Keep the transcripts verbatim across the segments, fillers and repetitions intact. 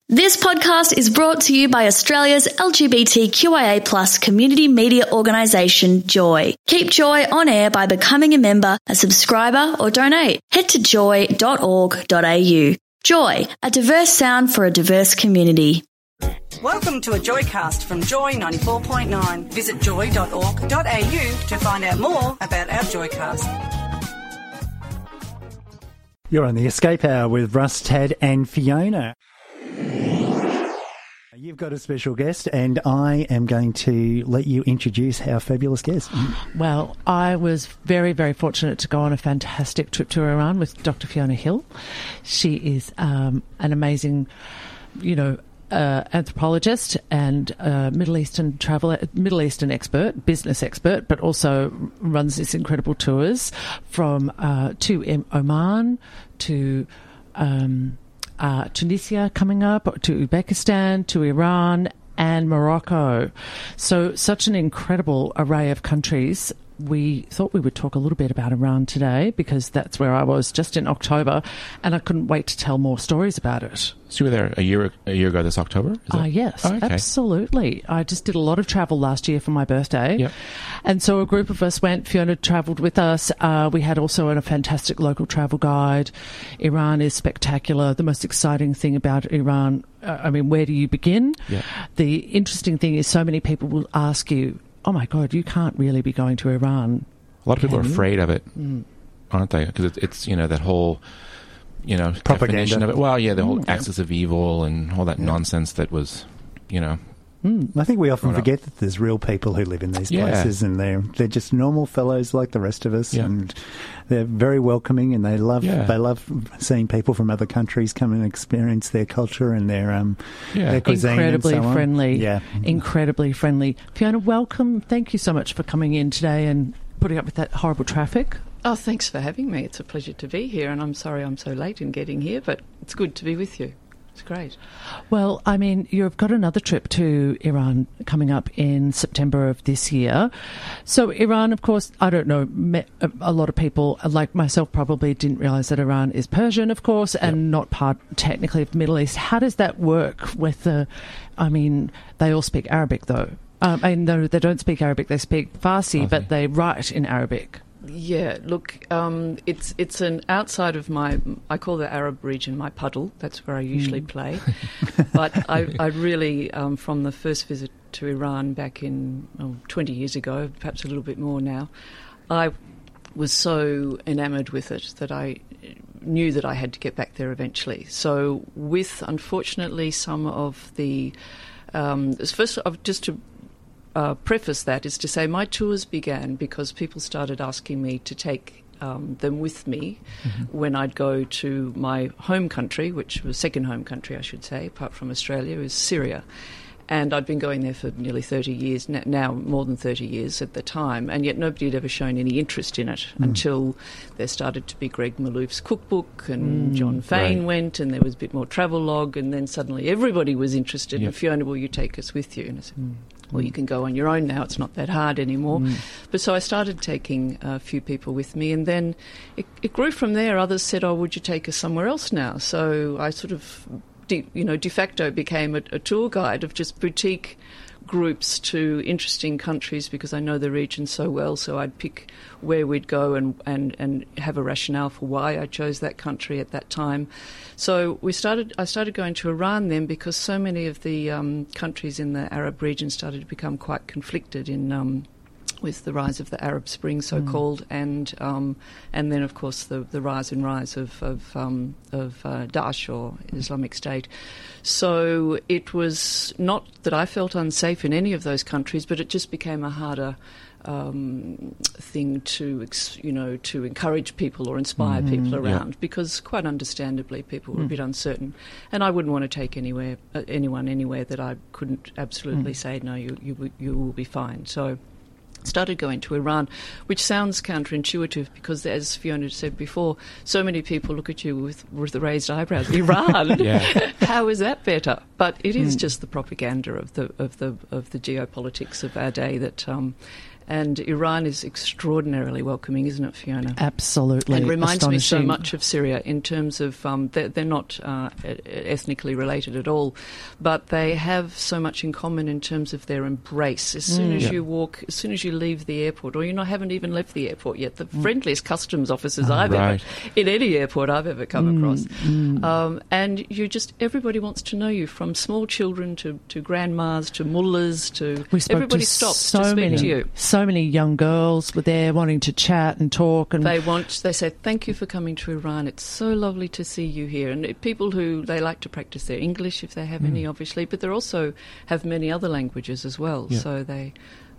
This podcast is brought to you by Australia's L G B T Q I A plus community media organisation, Joy. Keep Joy on air by becoming a member, a subscriber or donate. Head to joy dot org dot a u. Joy, a diverse sound for a diverse community. Welcome to a Joycast from Joy ninety-four point nine. Visit joy dot org dot a u to find out more about our Joycast. You're on the Escape Hour with Russ, Tad and Fiona. You've got a special guest, and I am going to let you introduce our fabulous guest. Well, I was very, very fortunate to go on a fantastic trip to Iran with Doctor Fiona Hill. She is um, an amazing, you know, uh, anthropologist and uh, Middle Eastern travel, Middle Eastern expert, business expert, but also runs these incredible tours from uh, to Oman to. Um, Uh, Tunisia coming up, to Uzbekistan, to Iran and Morocco. So such an incredible array of countries. We thought we would talk a little bit about Iran today because that's where I was just in October, and I couldn't wait to tell more stories about it. So you were there a year a year ago this October? Ah, uh, yes, oh, okay. Absolutely. I just did a lot of travel last year for my birthday. Yep. And so a group of us went. Fiona travelled with us. Uh, we had also a fantastic local travel guide. Iran is spectacular. The most exciting thing about Iran, uh, I mean, where do you begin? Yep. The interesting thing is so many people will ask you, oh my God, you can't really be going to Iran. A lot of people are you? afraid of it, mm. aren't they? Because it's, it's, you know, that whole, you know, propaganda definition of it. Well, yeah, the whole mm, axis yeah. of evil and all that yeah. nonsense that was, you know. Mm. I think we often Right forget up. that there's real people who live in these Yeah. places, and they're they're just normal fellows like the rest of us, Yeah. and they're very welcoming, and they love Yeah. they love seeing people from other countries come and experience their culture and their um Yeah. their cuisine. Incredibly and so on. friendly. Yeah, Incredibly friendly. Fiona, welcome. Thank you so much for coming in today and putting up with that horrible traffic. Oh, thanks for having me. It's a pleasure to be here, and I'm sorry I'm so late in getting here, but it's good to be with you. It's great. Well, I mean, you've got another trip to Iran coming up in September of this year. So Iran, of course, I don't know, a lot of people, like myself, probably didn't realise that Iran is Persian, of course, and yep. not part technically of the Middle East. How does that work with the, I mean, they all speak Arabic, though. Um, I know they don't speak Arabic, they speak Farsi, Farsi. but they write in Arabic. Yeah, look, um, it's it's an outside of my, I call the Arab region my puddle. That's where I usually mm. play. But I, I really, um, from the first visit to Iran back in oh, twenty years ago, perhaps a little bit more now, I was so enamoured with it that I knew that I had to get back there eventually. So with, unfortunately, some of the, um, first, just to Uh, preface that is to say my tours began because people started asking me to take um, them with me mm-hmm. when I'd go to my home country, which was second home country, I should say, apart from Australia, is Syria. And I'd been going there for nearly thirty years, now more than thirty years at the time, and yet nobody had ever shown any interest in it mm. until there started to be Greg Malouf's cookbook, and mm, John Fain right. went, and there was a bit more travel-log, and then suddenly everybody was interested, yep. and Fiona, will you take us with you? And I said, mm. well, you can go on your own now, it's not that hard anymore. Mm. But so I started taking a few people with me, and then it, it grew from there. Others said, oh, would you take us somewhere else now? So I sort of... De, you know, de facto became a, a tour guide of just boutique groups to interesting countries because I know the region so well, so I'd pick where we'd go and, and, and have a rationale for why I chose that country at that time. So we started. I started going to Iran then because so many of the um, countries in the Arab region started to become quite conflicted in um, with the rise of the Arab Spring, so-called, mm. and um, and then, of course, the, the rise and rise of of, um, of uh, Daesh, or Islamic State. So it was not that I felt unsafe in any of those countries, but it just became a harder um, thing to, ex- you know, to encourage people or inspire mm. people around, yeah. because quite understandably people were mm. a bit uncertain, and I wouldn't want to take anywhere uh, anyone anywhere that I couldn't absolutely mm. say no, you you you will be fine. So. Started going to Iran, which sounds counterintuitive because, as Fiona said before, so many people look at you with, with the raised eyebrows. Iran, how is that better? But it is mm. just the propaganda of the of the of the geopolitics of our day that um, and Iran is extraordinarily welcoming, isn't it, Fiona? Absolutely. And reminds me so astonishing. much of Syria in terms of um, they're, they're not uh, ethnically related at all, but they have so much in common in terms of their embrace. As soon Mm. as Yeah. you walk, as soon as you leave the airport, or you not haven't even left the airport yet, the friendliest customs officers I've right. ever in any airport I've ever come Mm, across. mm. Um, and you just everybody wants to know you, from small children to, to grandmas to mullahs to We spoke everybody to stops so to speak many, to you. so many young girls were there wanting to chat and talk, and They want. They say, "Thank you for coming to Iran. It's so lovely to see you here." And it- people who they like to practice their English if they have any, obviously, but they also have many other languages as well. Yeah. So they,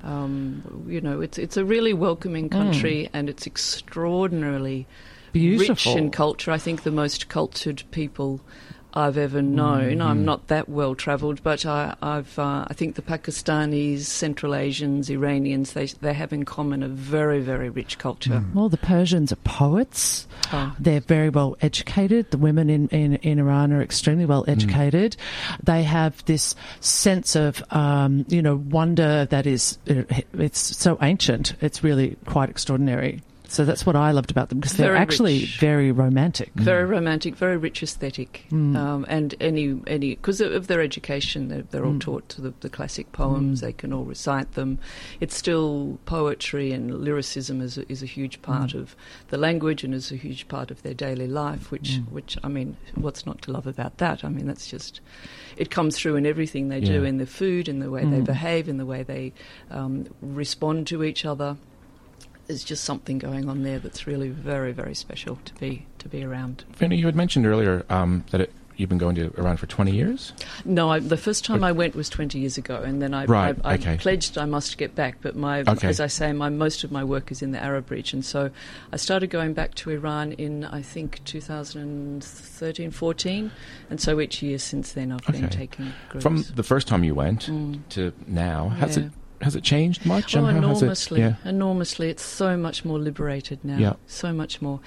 um, you know, it's it's a really welcoming country, and it's extraordinarily beautiful. rich in culture. I think the most cultured people I've ever known. Mm-hmm. I'm not that well travelled, but I, I've. Uh, I think the Pakistanis, Central Asians, Iranians, they they have in common a very, very rich culture. Well, the Persians are poets. Oh. They're very well educated. The women in, in, in Iran are extremely well educated. They have this sense of, um, you know, wonder that is, it's so ancient. It's really quite extraordinary. So that's what I loved about them, because they're Very actually rich. very romantic. Very romantic, very rich aesthetic, um, and any any because of their education, they're, they're all taught to the, the classic poems. They can all recite them. It's still poetry and lyricism is a, is a huge part of the language and is a huge part of their daily life. Which which I mean, what's not to love about that? I mean, that's just it comes through in everything they do, Yeah. in their food, in the way they behave, in the way they um, respond to each other. There's just something going on there that's really very, very special to be to be around. Fiona, you had mentioned earlier um, that it, you've been going to Iran for twenty years? No, I, the first time I went was twenty years ago, and then I, Right, I, I okay. pledged I must get back. But my, Okay. as I say, my most of my work is in the Arab region. So I started going back to Iran in I think two thousand thirteen, fourteen, and so each year since then I've been Okay. taking groups. From the first time you went to now, has Yeah. it has it changed much? Oh, And how has it- enormously, yeah. enormously. It's so much more liberated now. Yeah. So much more.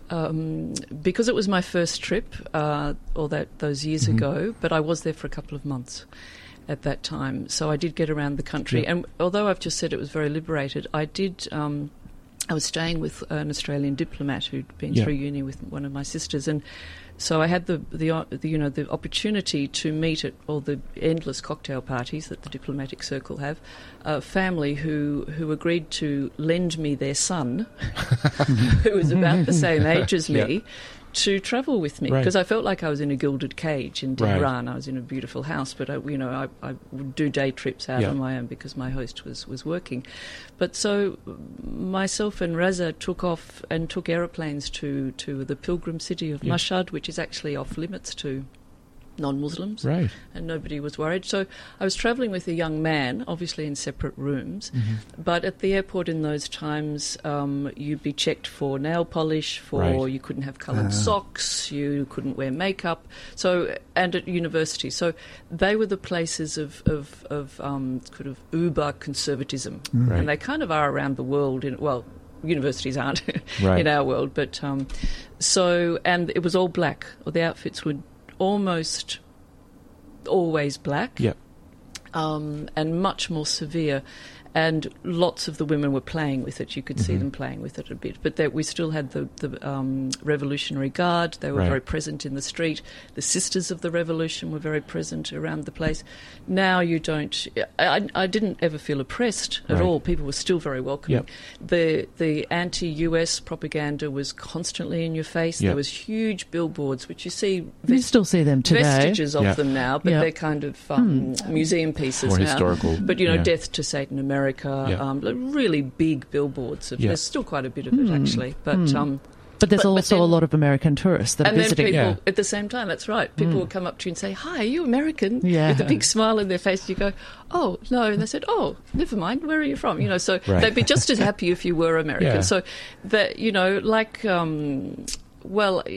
Um, because it was my first trip, uh, all that those years Mm-hmm. ago, but I was there for a couple of months at that time, so I did get around the country. Yeah. And although I've just said it was very liberated, I did. Um, I was staying with an Australian diplomat who'd been Yeah. through uni with one of my sisters, and so I had the, the, uh, the you know the opportunity to meet at all the endless cocktail parties that the diplomatic circle have, a family who who agreed to lend me their son, who was about the same age as me. Yeah. To travel with me, Right. because I felt like I was in a gilded cage in Right. Tehran. I was in a beautiful house, but I, you know, I, I would do day trips out Yeah. on my own because my host was, was working. But so myself and Raza took off and took aeroplanes to, to the pilgrim city of Yeah. Mashhad, which is actually off limits to non-Muslims, Right. and nobody was worried. So I was travelling with a young man, obviously in separate rooms, Mm-hmm. but at the airport in those times, um, you'd be checked for nail polish, for Right. you couldn't have coloured socks, you couldn't wear makeup. So, and at university, so they were the places of of, of um, kind of uber conservatism, Right. and they kind of are around the world. In well. Universities aren't Right. in our world, but um, so and it was all black. Or the outfits were almost always black, Yeah. um, and much more severe. And lots of the women were playing with it. You could see Mm-hmm. them playing with it a bit. But that we still had the, the um, Revolutionary Guard. They were Right. very present in the street. The Sisters of the Revolution were very present around the place. Now you don't... I, I didn't ever feel oppressed at Right. all. People were still very welcoming. Yep. The the anti-U S propaganda was constantly in your face. Yep. There was huge billboards, which you see... You ves- still see them today. vestiges of Yeah. them now, but Yeah. they're kind of um, museum pieces Or now. historical, But, you know, yeah. Death to Satan America, Yeah. um, like really big billboards. Of, Yeah. There's still quite a bit of it, actually. But um, But there's But- but also then- a lot of American tourists that are and then visiting. people, Yeah. at the same time, that's right, people will come up to you and say, "Hi, are you American?" Yeah. With a big smile in their face. You go, "Oh, no." And they said, "Oh, never mind, where are you from?" You know, so Right. they'd be just as happy if you were American. Yeah. So that, you know, like, um, well...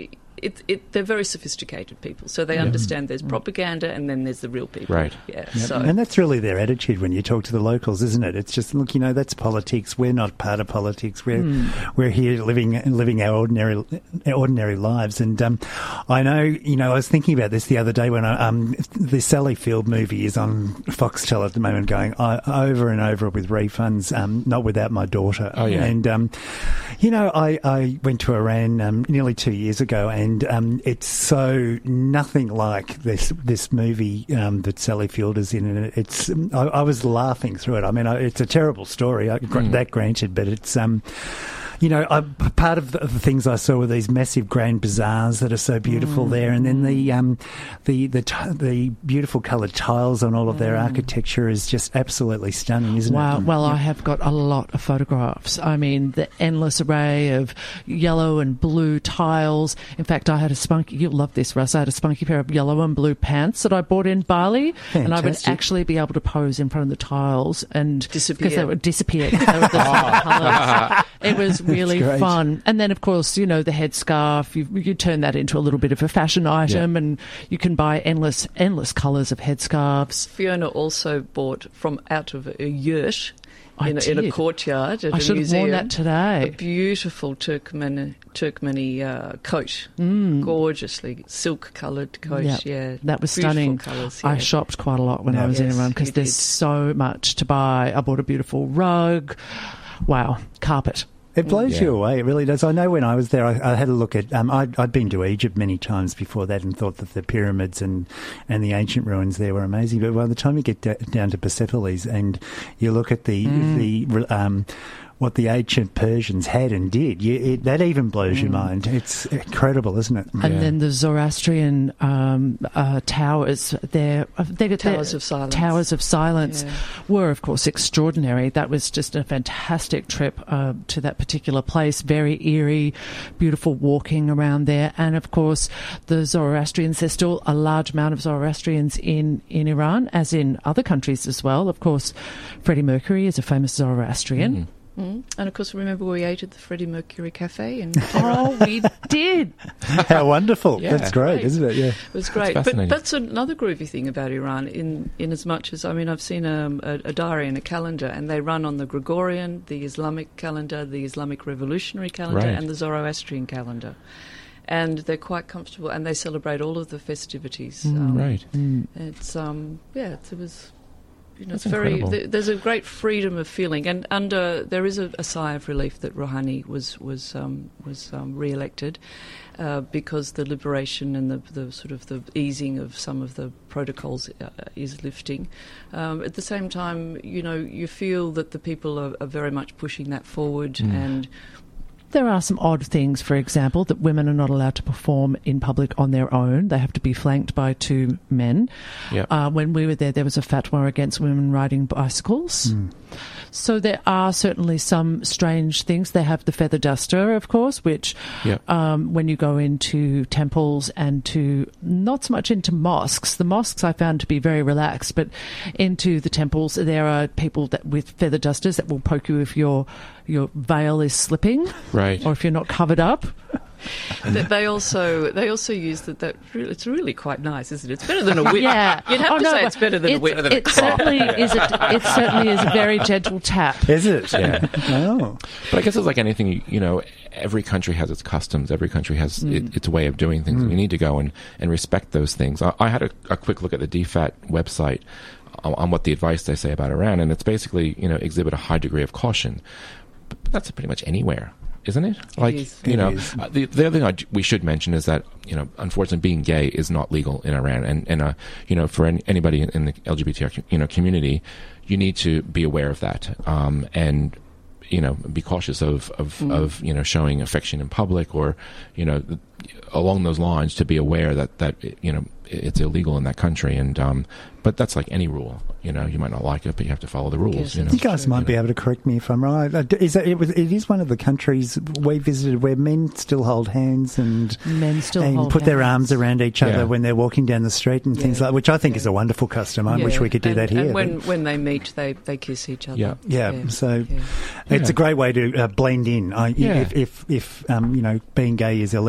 it, it, they're very sophisticated people, so they understand there's propaganda and then there's the real people. Right. Yeah. Yep. So And that's really their attitude when you talk to the locals, isn't it? It's just, look, you know, that's politics. We're not part of politics. We're mm. we're here living living our ordinary ordinary lives. And um, I know, you know, I was thinking about this the other day when I, um, the Sally Field movie is on Foxtel at the moment, going I, over and over with refunds. Um, not without my daughter. Oh yeah. And um, you know, I, I went to Iran um, nearly two years ago, and um, it's so nothing like this this movie um, that Sally Field is in. And it's I, I was laughing through it. I mean, I, it's a terrible story, I, mm. that granted, but it's um. You know, I, part of the, the things I saw were these massive grand bazaars that are so beautiful mm. there, and then the um, the the t- the beautiful coloured tiles on all of their mm. architecture is just absolutely stunning, isn't wow. it? Wow. Well, yeah. I have got a lot of photographs. I mean, the endless array of yellow and blue tiles. In fact, I had a spunky. You'll love this, Russ. I had a spunky pair of yellow and blue pants that I bought in Bali, Fantastic. and I would actually be able to pose in front of the tiles and disappear because they would disappear. They were the same colours. It was really fun. And then, of course, you know, the headscarf, you, you turn that into a little bit of a fashion item, yeah. and you can buy endless, endless colours of headscarves. Fiona also bought from out of a yurt in a, in a courtyard at I a should museum. have worn that today. A beautiful Turkmen, Turkmeni uh, coat, mm. gorgeously silk-coloured coat. Yep. Yeah, that was beautiful stunning. Colours, yeah. I shopped quite a lot when yeah. I was yes, in Iran because there's did. so much to buy. I bought a beautiful rug. Wow, carpet. It blows yeah. you away. It really does. I know when I was there, I, I had a look at. Um, I'd, I'd been to Egypt many times before that, and thought that the pyramids and, and the ancient ruins there were amazing. But by the time you get d- down to Persepolis and you look at the mm. the um, what the ancient Persians had and did, you, it, that even blows mm. your mind. It's incredible, isn't it? And yeah. then the Zoroastrian um, uh, towers, they're, they're, Towers they're, of Silence. Towers of Silence yeah. were, of course, extraordinary. That was just a fantastic trip uh, to that particular place. Very eerie, beautiful walking around there. And, of course, the Zoroastrians, there's still a large amount of Zoroastrians in, in Iran, as in other countries as well. Of course, Freddie Mercury is a famous Zoroastrian. Mm. Mm. And of course, remember we ate at the Freddie Mercury Cafe in Oh, we did. How wonderful. Yeah. That's great, Great. isn't it? Yeah. It was great. That's But that's another groovy thing about Iran, in, in as much as, I mean, I've seen um, a, a diary and a calendar, and they run on the Gregorian, the Islamic calendar, the Islamic Revolutionary calendar, Right. and the Zoroastrian calendar. And they're quite comfortable, and they celebrate all of the festivities. Mm, um, right. Mm. It's, um, yeah, it was... You know, That's it's very. incredible. Th- there's a great freedom of feeling, and under there is a, a sigh of relief that Rouhani was was um, was um, re-elected, uh, because the liberation and the, the sort of the easing of some of the protocols uh, is lifting. Um, at the same time, you know, you feel that the people are, are very much pushing that forward, Mm. and. There are some odd things, for example, that women are not allowed to perform in public on their own. They have to be flanked by two men. Yep. Uh, when we were there, there was a fatwa against women riding bicycles. Mm. So there are certainly some strange things. They have the feather duster, of course, which Yep. um, when you go into temples and to not so much into mosques, the mosques I found to be very relaxed, but into the temples, there are people that with feather dusters that will poke you if your your veil is slipping, Right. or if you're not covered up. Th- they also they also use that. That really, it's really quite nice, isn't it? It's better than a whip. Yeah, You'd have Oh, to no, say but it's better than a whip. than a It certainly is. A, it certainly is a very gentle tap. Is it? Yeah. Oh. But I guess it's like anything, you, you know, every country has its customs. Every country has Mm. it, its way of doing things. Mm. We need to go and, and respect those things. I, I had a, a quick look at the D FAT website on, on what the advice they say about Iran, and it's basically, you know, exhibit a high degree of caution. But, but that's pretty much anywhere, isn't it? Like, is. you It know, is. uh, the, the other thing I, we should mention is that, you know, unfortunately, being gay is not legal in Iran, and and uh, you know, for any, anybody in, in the L G B T Q you know community, you need to be aware of that, um, and you know, be cautious of of, Mm. of you know showing affection in public, or you know, th- along those lines, to be aware that that you know it's illegal in that country, and um, but that's like any rule. You know, you might not like it, but you have to follow the rules. Yes, you know, You guys true. might You be know. able to correct me if I'm wrong. Uh, Is that, it, was, it is one of the countries we visited where men still hold hands and Men still and hold put their hands. arms around each other Yeah. when they're walking down the street and things Yeah. like, which I think Yeah. is a wonderful custom. I Yeah. wish we could do and, that here. And when, but- when they meet, they, they kiss each other. Yeah. Yeah, so Yeah. it's Yeah. a great way to uh, blend in. I, Yeah. If, if, if um, you know, being gay is illegal, at least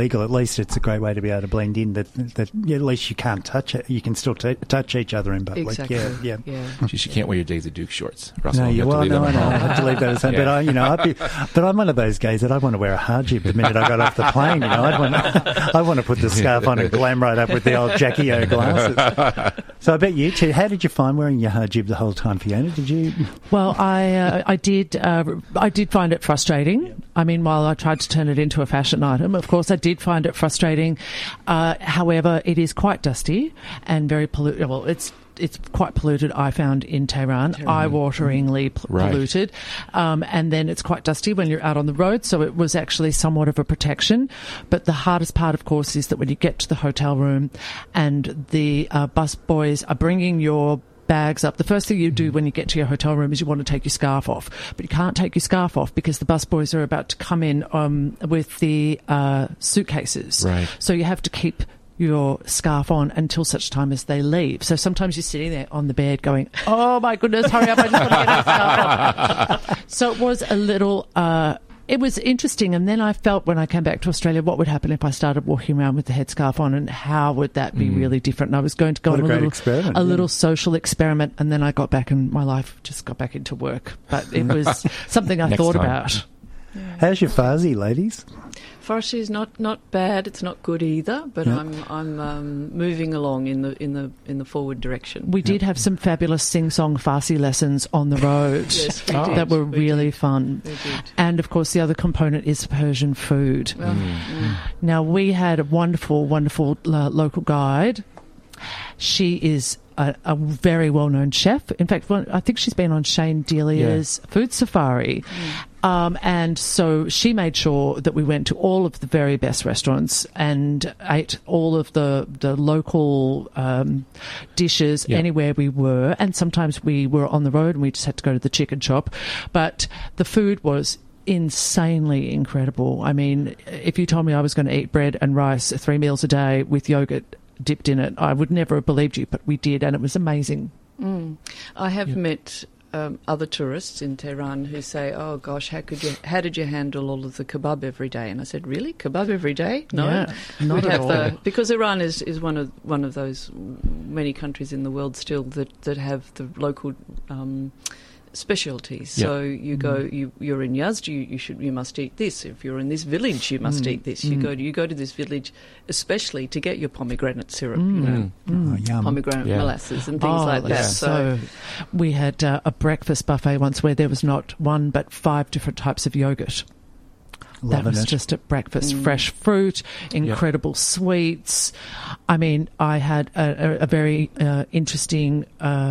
least it's a great way to be able to blend in. That that yeah, at least you can't touch it. You can still t- touch each other in public. Exactly. Yeah, yeah. yeah. She, she can't wear your Daisy Duke shorts, Russell. No, You you have to well, leave no, them no, at I home. have to leave those. But Yeah. I, you know, I'd be, but I'm one of those guys that I want to wear a hardjib the minute I got off the plane. You know, I'd want to, I want to put the scarf on and glam right up with the old Jackie O glasses. So I bet you too. How did you find wearing your hardjib the whole time, Fiona? Did you? Well, I uh, I did uh, I did find it frustrating. I mean, while I tried to turn it into a fashion item, of course, I did find it frustrating. Uh, however, it is quite dusty and very polluted. Well, it's it's quite polluted, I found, in Tehran, eye-wateringly pl- Right. polluted. Um, and then it's quite dusty when you're out on the road, so it was actually somewhat of a protection. But the hardest part, of course, is that when you get to the hotel room and the uh, bus boys are bringing your bags up, the first thing you do when you get to your hotel room is you want to take your scarf off, but you can't take your scarf off because the busboys are about to come in um, with the uh, suitcases. Right. So you have to keep your scarf on until such time as they leave. So sometimes you're sitting there on the bed going, oh my goodness, hurry up, I just want to get my scarf on. So it was a little... Uh, It was interesting, and then I felt when I came back to Australia what would happen if I started walking around with the headscarf on, and how would that be really different. And I was going to go What on a a, great little, experiment, a yeah. little social experiment, and then I got back and my life just got back into work. But it was something I Next thought time. about. How's your Farsi, ladies? Farsi is not, not bad. It's not good either, but Yeah. I'm I'm um, moving along in the in the in the forward direction. We did have some fabulous sing-song Farsi lessons on the road Yes, we Oh. did. that were We really did. fun. We did. And, of course, the other component is Persian food. Well, mm. Now, we had a wonderful, wonderful uh, local guide. She is a, a very well-known chef. In fact, one, I think she's been on Shane Delia's Food Safari. Um, and so she made sure that we went to all of the very best restaurants and ate all of the, the local um, dishes Yeah. anywhere we were. And sometimes we were on the road and we just had to go to the chicken shop. But the food was insanely incredible. I mean, if you told me I was going to eat bread and rice three meals a day with yogurt dipped in it, I would never have believed you, but we did, and it was amazing. Mm. I have met um, other tourists in Tehran who say, "Oh gosh, how could you? How did you handle all of the kebab every day?" And I said, "Really, kebab every day? No, Yeah, not We'd at have all. the because Iran is, is one of one of those many countries in the world still that that have the local." Um, specialties. Yeah. So you go, you, you're in Yazd, you, you should, you must eat this. If you're in this village, you must eat this. You go, to, you go to this village, especially to get your pomegranate syrup, you know, Oh, yum. pomegranate Yeah. molasses and things Oh, like that. yeah. So, So we had uh, a breakfast buffet once where there was not one but five different types of yogurt. That Loving was it. just at breakfast. Fresh fruit, incredible sweets. I mean, I had a, a, a very uh, interesting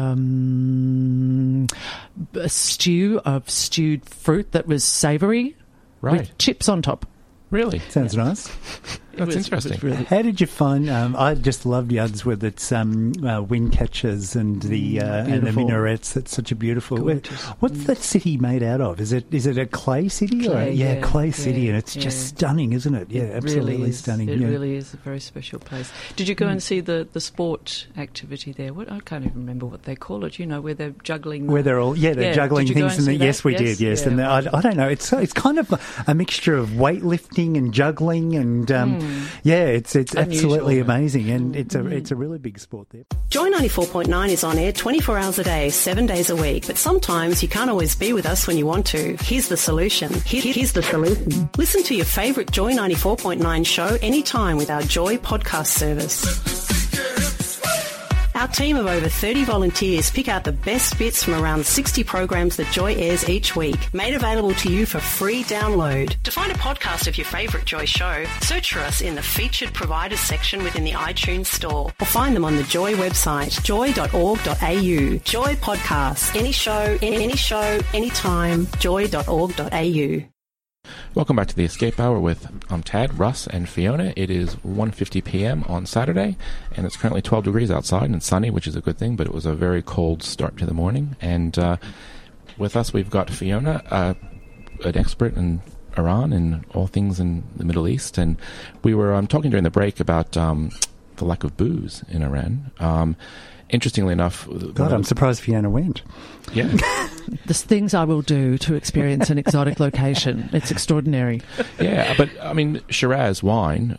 um, a stew of stewed fruit that was savoury Right. with chips on top. Really? Sounds nice. That's was- it was interesting. really- How did you find? Um, I just loved Yuds with its um, uh, wind catchers and the uh, and the beautiful. minarets. It's such a beautiful. Gorgeous. What's that city made out of? Is it is it a clay city? or Clay, yeah, yeah, clay yeah, city, and it's yeah. just stunning, isn't it? Yeah, It absolutely really is. stunning. It yeah. really is a very special place. Did you go and see the, the sport activity there? What I can't even remember what they call it. You know, where they're juggling. the- Where they're all, yeah, they're Yeah, juggling did you go things. and the, see that? yes, we Yes? did, yes. Yeah, and the, I, I don't know, it's it's kind of a, a mixture of weightlifting and juggling, and um, yeah, it's it's Unusual. absolutely amazing, and it's a it's a really big sport there. Joy ninety-four point nine is on air twenty-four hours a day, seven days a week. But sometimes you can't always be with us when you want to. Here's the solution. Here- Here's the solution. Listen to your favourite Joy ninety-four point nine show anytime with our Joy podcast service. Our team of over thirty volunteers pick out the best bits from around sixty programs that Joy airs each week, made available to you for free download. To find a podcast of your favourite Joy show, search for us in the featured providers section within the iTunes store, or find them on the Joy website, joy dot org dot a u. Joy Podcasts. Any show, any, any show, anytime, joy dot org dot a u. Welcome back to the Escape Hour with um, Tad, Russ, and Fiona. It is one fifty p.m. on Saturday, and it's currently twelve degrees outside and sunny, which is a good thing, but it was a very cold start to the morning. And uh, with us, we've got Fiona, uh, an expert in Iran and all things in the Middle East. And we were um, talking during the break about um, the lack of booze in Iran. Um, interestingly enough... God, I'm surprised Fiona went. Yeah. The things I will do to experience an exotic location. It's extraordinary. Yeah, but I mean, Shiraz wine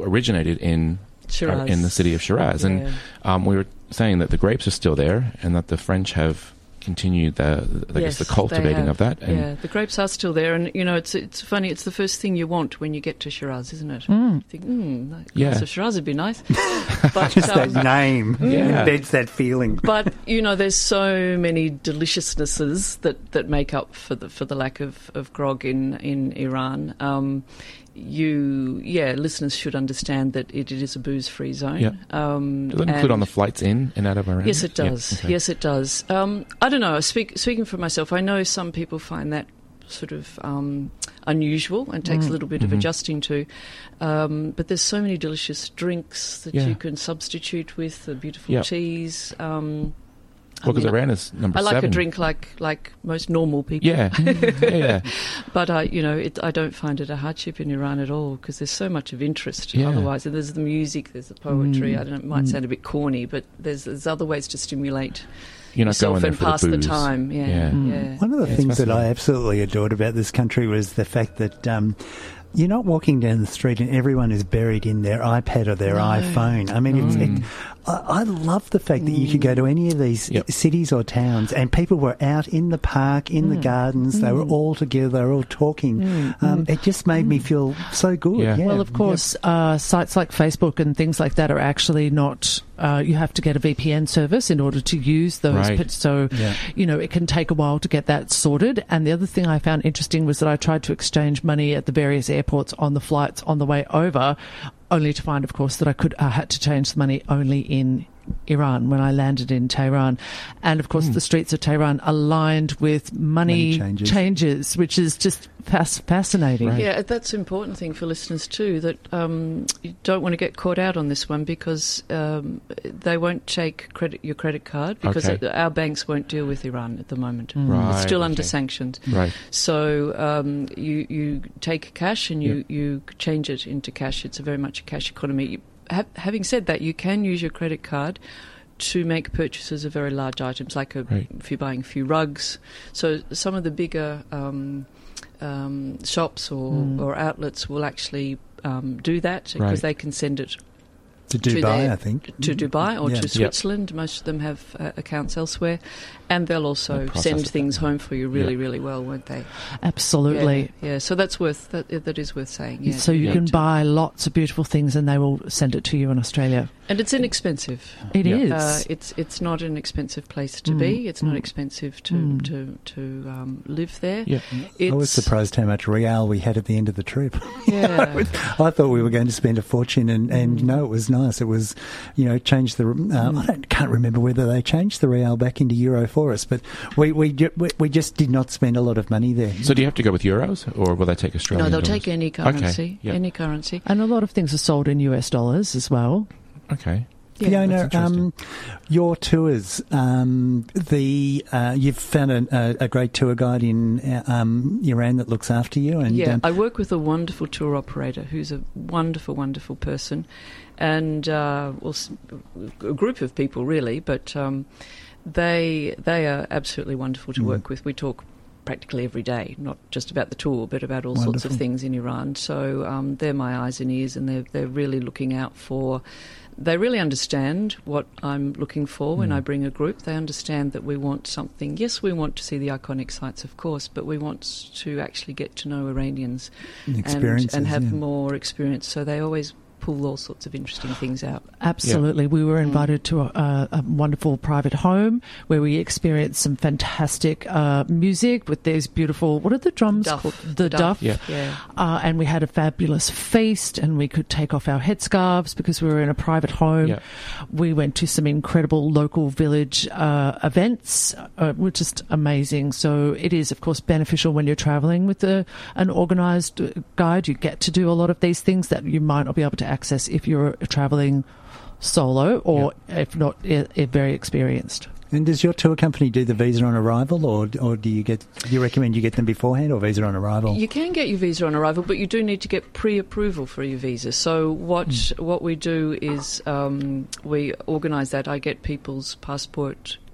originated in Shiraz. uh, in the city of Shiraz, Yeah. and um, we were saying that the grapes are still there, and that the French have continued the, the I Yes, guess the cultivating they of that. And yeah, the grapes are still there, and you know, it's it's funny. It's the first thing you want when you get to Shiraz, isn't it? Mm. You think, hmm, that Yeah. glass of Shiraz would be nice. But Just um, that name Yeah. embeds that feeling. but you know, there's so many deliciousnesses that, that make up for the for the lack of, of grog in in Iran. Um, you, yeah, listeners should understand that it, it is a booze-free zone. Yeah. Um, does that include on and- the flights in and out of Iran? Yes, it Yeah, does. okay. Yes, it does. Um, I don't know. Speak, speaking for myself, I know some people find that sort of um, unusual and takes a little bit Mm-hmm. of adjusting to. Um, but there's so many delicious drinks that Yeah. you can substitute with, the beautiful Yep. teas. Um, I Well, because mean, Iran is number I like seven. a drink like like most normal people. Yeah, yeah, yeah. But I, you know, it, I don't find it a hardship in Iran at all because there's so much of interest. Yeah. Otherwise, and there's the music, there's the poetry. Mm. I don't know, it might sound a bit corny, but there's there's other ways to stimulate You're not yourself going there and for pass the the, booze. time. Yeah, Yeah. yeah. One of the Yeah, it's things that I fascinating. absolutely adored about this country was the fact that um, you're not walking down the street and everyone is buried in their iPad or their No. iPhone. I mean, it's, Mm. it, I, I love the fact that you could go to any of these Yep. cities or towns and people were out in the park, in the gardens. They were all together. They were all talking. Um, it just made me feel so good. Yeah. Yeah. Well, of course, uh, sites like Facebook and things like that are actually not. Uh, you have to get a V P N service in order to use those. Right. But so, Yeah. you know, it can take a while to get that sorted. And the other thing I found interesting was that I tried to exchange money at the various airports on the flights on the way over, only to find, of course, that I could I had to change the money only in Iran when I landed in Tehran. And of course, the streets of Tehran are lined with money, Money changes. changes, which is just fas- fascinating. Right. Yeah, that's an important thing for listeners too, that um, you don't want to get caught out on this one because um, they won't take credit your credit card because Okay. our banks won't deal with Iran at the moment. Right, It's still under okay. sanctions. Right. So um, you you take cash and you, you change it into cash. It's a very much a cash economy. You, ha- having said that, you can use your credit card to make purchases of very large items, like a, Right. if you're buying a few rugs. So some of the bigger um, um, shops or, or outlets will actually um, do that because Right. they can send it to to Dubai, their- I think. to Dubai or Yeah. to Switzerland. Most of them have uh, accounts elsewhere, and they'll also They'll process send it things that home for you really, Yeah. really well, won't they? Absolutely. Yeah, yeah. So that's worth that. That is worth saying. Yeah, So you need can to- buy lots of beautiful things and they will send it to you in Australia. and it's inexpensive. It Yeah. is. Uh, it's it's not an expensive place to Mm. be. It's not Mm. expensive to Mm. to to um, live there. Yeah. It's, I was surprised how much real we had at the end of the trip. Yeah. I thought we were going to spend a fortune, and, and Mm. no, it was nice. It was, you know, changed the. Uh, I don't, can't remember whether they changed the real back into euro for us, but we we ju- we we just did not spend a lot of money there. So do you have to go with euros, or will they take Australian No, they'll dollars? take any currency. yeah. Any currency. And a lot of things are sold in U S dollars as well. Okay. Yeah, Fiona, that's interesting. um, your tours, um, the uh, you've found a, a, a great tour guide in uh, um, Iran that looks after you, and Yeah, um, I work with a wonderful tour operator who's a wonderful, wonderful person, and uh, well, s- a group of people really, but um, they they are absolutely wonderful to Mm. work with. We talk practically every day, not just about the tour, but about all sorts Wonderful. of things in Iran. So um, they're my eyes and ears, and they're they're really looking out for. They really understand what I'm looking for when Mm. I bring a group. They understand that we want something. Yes, we want to see the iconic sites, of course, but we want to actually get to know Iranians and, experiences and have yeah. more experience. So they always pull all sorts of interesting things out. Absolutely. We were invited to a, a wonderful private home where we experienced some fantastic uh, music with these beautiful, what are the drums Duff. called? The duff. Yeah. Yeah. Uh, and we had a fabulous feast and we could take off our headscarves because we were in a private home. Yeah. We went to some incredible local village uh, events, uh, which is just amazing. So it is, of course, beneficial when you're traveling with a, an organised guide. You get to do a lot of these things that you might not be able to access if you're traveling solo or if not i- i- very experienced. And does your tour company do the visa on arrival, or or do you get? Do you recommend you get them beforehand, or visa on arrival? You can get your visa on arrival, but you do need to get pre-approval for your visa. So what Mm. what we do is um, we organise that. I get people's passport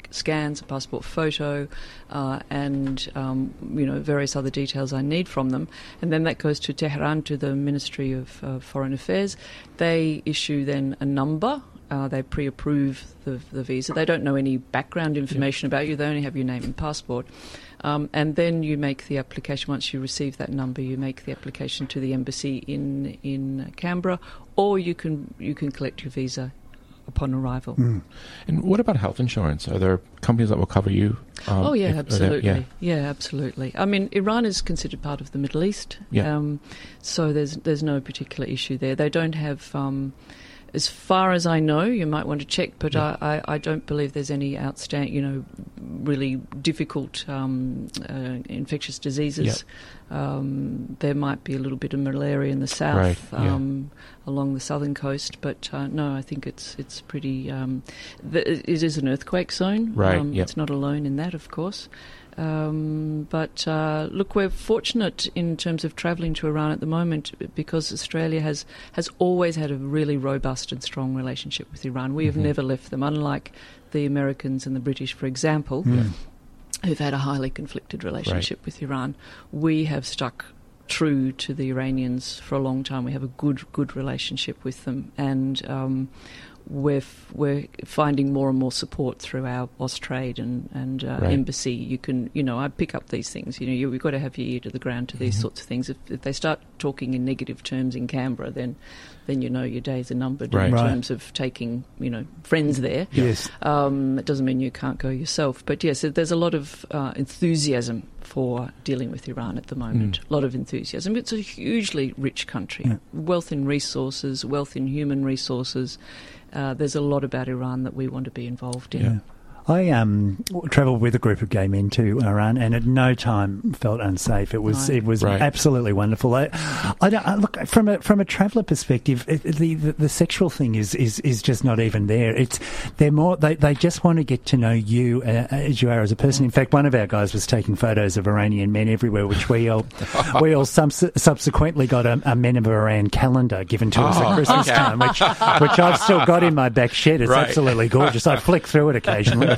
scans, a passport photo, uh, and um, you know various other details I need from them, and then that goes to Tehran, to the Ministry of uh, Foreign Affairs. They issue then a number. Uh, they pre-approve the, the visa. They don't know any background information yeah. about you. They only have your name and passport. Um, and then you make the application. Once you receive that number, you make the application to the embassy in in Canberra, or you can you can collect your visa upon arrival. Mm. And what about health insurance? Are there companies that will cover you? Um, oh yeah, if, absolutely. Yeah. yeah, absolutely. I mean, Iran is considered part of the Middle East, yeah. um, so there's there's no particular issue there. They don't have. Um, As far as I know, you might want to check, but yeah. I, I, I don't believe there's any outstanding, you know, really difficult um, uh, infectious diseases. Yeah. Um, there might be a little bit of malaria in the south, right. yeah. um, along the southern coast, but uh, no, I think it's it's pretty. Um, the, it is an earthquake zone. Right. Um, yep. It's not alone in that, of course. Um, but uh, look, we're fortunate in terms of travelling to Iran at the moment because Australia has, has always had a really robust and strong relationship with Iran. We have mm-hmm. never left them, unlike the Americans and the British, for example, mm. who've had a highly conflicted relationship right. with Iran. We have stuck true to the Iranians for a long time. We have a good good relationship with them, and um, we're f- we're finding more and more support through our Austrade and and uh, right. embassy. You can you know I pick up these things. You know you, you've got to have your ear to the ground to these mm-hmm. sorts of things. If, if they start talking in negative terms in Canberra, then then you know your days are numbered right. in right. terms of taking you know friends there. Yes, um, it doesn't mean you can't go yourself, but yes, there's a lot of uh, enthusiasm for dealing with Iran at the moment. Mm. A lot of enthusiasm. It's a hugely rich country, yeah. wealth in resources, wealth in human resources. Uh, there's a lot about Iran that we want to be involved in. Yeah. I um, travelled with a group of gay men to Iran, and at no time felt unsafe. It was right. it was right. absolutely wonderful. I, I, don't, I look from a from a traveller perspective, it, the, the the sexual thing is, is, is just not even there. It's they're more they, they just want to get to know you uh, as you are as a person. In fact, one of our guys was taking photos of Iranian men everywhere, which we all we all subs- subsequently got a, a Men of Iran calendar given to us oh, at Christmas okay. time, which which I've still got in my back shed. It's right. absolutely gorgeous. I flick through it occasionally.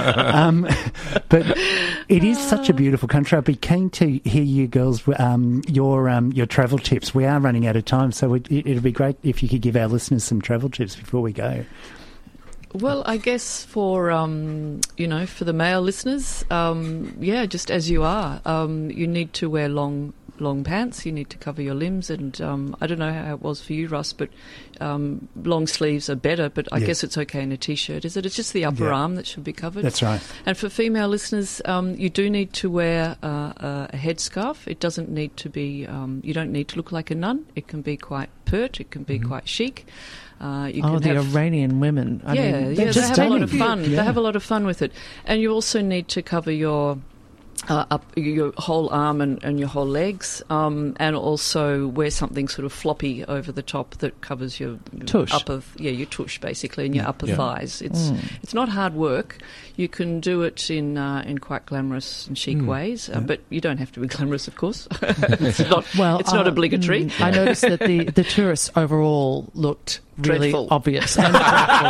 um, but it is such a beautiful country. I'd be keen to hear you girls um, your um, your travel tips. We are running out of time, so it, it would be great if you could give our listeners some travel tips before we go. Well, I guess for um, you know for the male listeners, um, yeah, just as you are, um, you need to wear long. long pants, you need to cover your limbs, and um, I don't know how it was for you, Russ, but um, long sleeves are better, but I yes. guess it's okay in a T-shirt, is it? It's just the upper yeah. arm that should be covered. That's right. And for female listeners, um, you do need to wear uh, a headscarf. It doesn't need to be, um, you don't need to look like a nun. It can be quite pert, it can be mm-hmm. quite chic. Uh, you oh, can the have, Iranian women. I yeah, mean, yeah, they just have stunning. a lot of fun. Yeah. They have a lot of fun with it. And you also need to cover your Uh, up your whole arm and, and your whole legs, um, and also wear something sort of floppy over the top that covers your tush. upper, yeah, your tush basically, and your upper yeah. thighs. It's mm. it's not hard work. You can do it in uh, in quite glamorous and chic mm. ways, uh, yeah. but you don't have to be glamorous, of course. it's not. Well, it's not uh, obligatory. I noticed that the the tourists overall looked really dreadful. obvious and dreadful.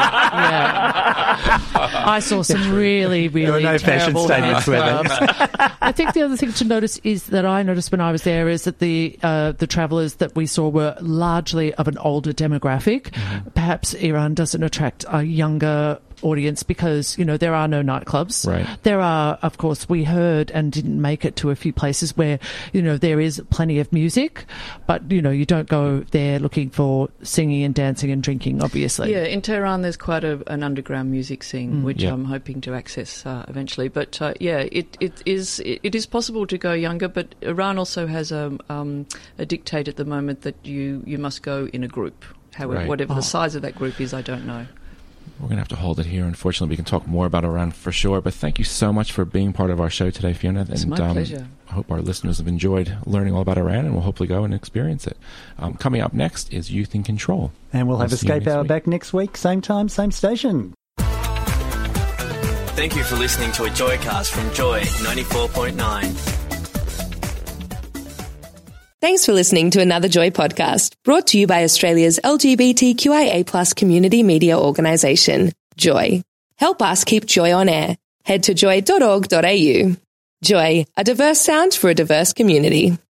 Yeah, I saw some really, really no terrible fashion statements hairstyles. I think the other thing to notice is that I noticed when I was there is that the uh, the travellers that we saw were largely of an older demographic. Mm-hmm. Perhaps Iran doesn't attract a younger audience because, you know, there are no nightclubs. Right. There are, of course, we heard and didn't make it to a few places where, you know, there is plenty of music, but, you know, you don't go there looking for singing and dancing and drinking, obviously. Yeah, in Tehran there's quite a, an underground music scene, Mm. which Yeah. I'm hoping to access uh, eventually. But uh, yeah, it, it is it, it is possible to go younger, but Iran also has a, um, a dictate at the moment that you, you must go in a group. However, Right. whatever Oh. the size of that group is, I don't know. We're going to have to hold it here. Unfortunately, we can talk more about Iran for sure. But thank you so much for being part of our show today, Fiona. It's and, my um, pleasure. I hope our listeners have enjoyed learning all about Iran, and will hopefully go and experience it. Um, coming up next is Youth in Control. And we'll have We'll see you Escape next Hour week. back next week, same time, same station. Thank you for listening to a Joycast from Joy ninety-four point nine. Thanks for listening to another Joy podcast, brought to you by Australia's L G B T Q I A plus community media organisation, Joy. Help us keep Joy on air. head to joy dot org dot a u. Joy, a diverse sound for a diverse community.